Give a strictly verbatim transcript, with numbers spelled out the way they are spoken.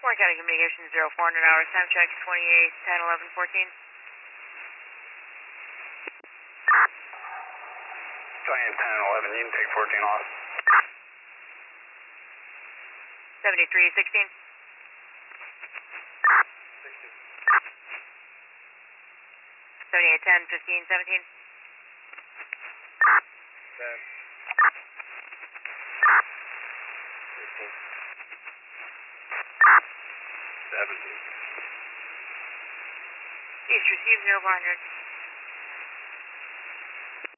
Warren County Communications zero four hundred hours, time check twenty-eight, ten, eleven, fourteen. twenty-eight, ten, eleven, you can take fourteen off. seventy-three, sixteen. sixteen. seventy-eight, ten, fifteen, seventeen. ten. fifteen. seventeen. East, receive zero four hundred.